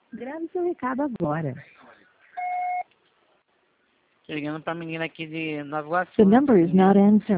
Grave seu recado agora. Tô ligando pra menina aqui de Nova Iguaçu. The number is not answering.